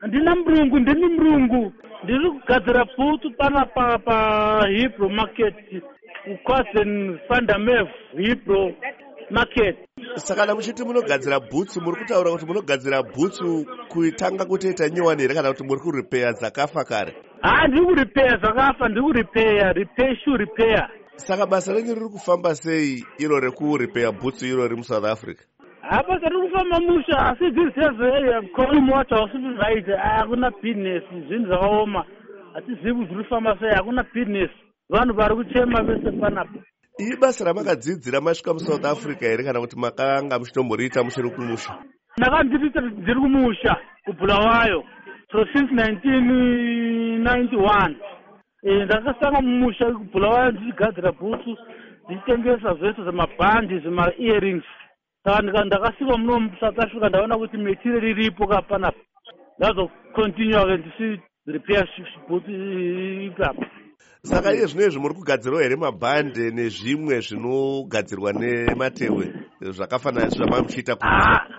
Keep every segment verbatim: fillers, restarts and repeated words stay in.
ndina murungu ndini murungu ndiri kugadzira bhutsu pana pa paHebrew market kuKwaZen Vandermeer Hebrew market. Saka muchiti munogadzira bhutsu muri kutaura kuti munogadzira bhutsu kuitanga kutoita nyowani here kana kuti muri kuripeya dzakafa kare? Ah, ndiri kuripeya dzakafa, ndiri kuripeya repair shoe repair. Saka basa renyu riri kufamba sei iro rekuripeya bhutsu iro riri muSouth Africa? Apa riri kufamba musha asi dziri dzezve calling water usiri right, hakuna business, zvinhu zvakaoma. Hatizivi kuti zviri kufamba sei, hakuna business. Vanhu vari kuchema vese panapa. Iri basa ramakadzidzira masvika muSouth Africa here kana kuti makanga muchitomboriita muchiri kumusha? Ndakandirita ndiri kumusha kuBulawayo so since nineteen ninety-one. Eh, ndakasanga mumusha kuBulawayo ndichigadzira bhutsu, ndichitengesa zvese zvemabhandi, zvema-earrings. Saka ndakasvika muno muSouth Africa ndaona kuti material iripo kapanapa. Ndazokontinua ndisi repair bhutsu ikapa. Saka iye zvinezvi muri kugadzirawo here mabhande nezvimwe zvinogadzirwa nematehwe zvakafanana zvamamuchiita kuti?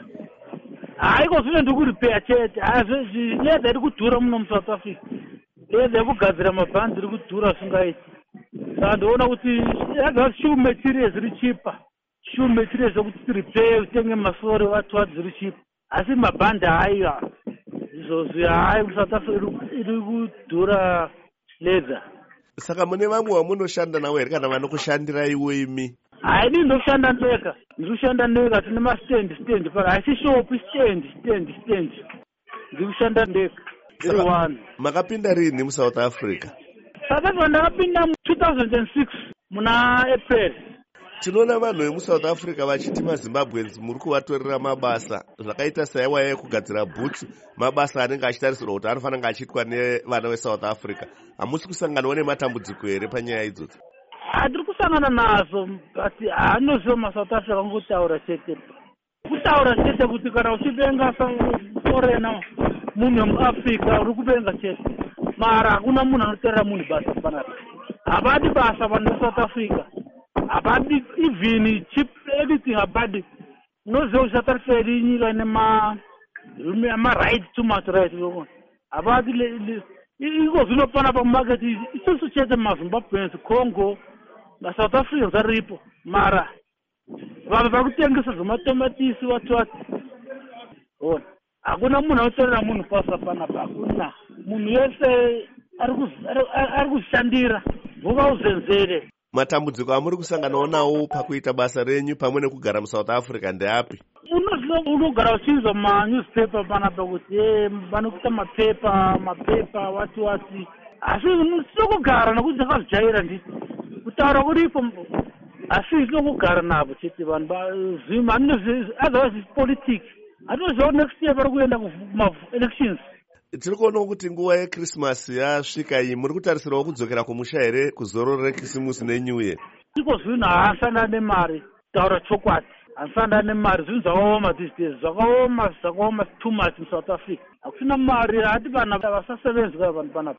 Haiko zvino ndiri kuripeya chete, leda iri kudhura muno muSouth Africa. Leda yekugadzira mabhande iri kudhura zvisingaiti. Saka ndoona kuti yaga shoe materials iri chipa. Shoe materials zvokuti tirepair utenge masoro watu ziri chipa. Asi mabhande haiya. Izvozvi hai muSouth Africa iri kudhura leda. Saka mune vamwe vamunoshanda navo here kana vanokushandira iwo imi? Hai, ndiri ndoshanda ndega, ndiri kushanda ndega, tine mastendi stendi pari, haisi shopu stendi stendi stendi, ndiri kushanda ndega, ndiri one. Makapinda rini muSouth Africa? South Africa ndakapinda mu two thousand six muna April. Tinoona vanhu vemuSouth Africa vachiti maZimbabweans muri kuvatorera mabasa zvakaita saiwa yekugadzira bhutsu, mabasa anenge achitarisirwa kuti anofanira achiitwa nevana veSouth Africa. Hamusi kusanganawo nematambudziko here panyaya idzodzo? Hatiri kusangana nazo, but hanoziva maSouth Africa kangotaura chete. Kutaura chete kuti kana uchivenga foreigner munhu wemuAfrica uri kuvenga chete. Mara hakuna munhu anotorera munhu basa panapa. Havadi basa vanhu veSouth Africa. Abadi even cheap everything abadi. Noziva kuti South Africa iri nyika ine ma ma right too much right. Abadi iko zvinopana pamarket isusu chete maZimbabweans, Congo naSouth Africa zvaripo. Mara vanhu vari kutengesa zvematomatisi wati wati. Ona hakuna munhu anotorera munhu basa panapa, hakuna. Munhu wese ari kuzvishandira vuka uzenzere. Matambudziko amuri kusanganawo nawo pakuita basa renyu pamwe nekugara muSouth Africa ndeapi? Unogara uchinzwa manewspaper panapa kuti vanokuita mapepa mapepa wati wati. Asi sinokugara nokuti ndakazvijaira nditi kutaura kuripo, asi sinokugara navo chete vanhu zvima otherwise politics. Hatinoziva next year vari kuenda kuma-elections. Tiri kuonawo kuti nguva yeChristmas yasvika iyi, muri kutarisirawo kudzokera kumusha here kuzororo reKrisimusi neNew Year? Iko zvinhu haasanda nemari, taura chokwadi. Haasanda nemari, zvinhu zvakaoma these days, zvakaoma zvakaoma too much muSouth Africa. Hakusina mari, hati vanhu vasasevenzi vanhu panapa.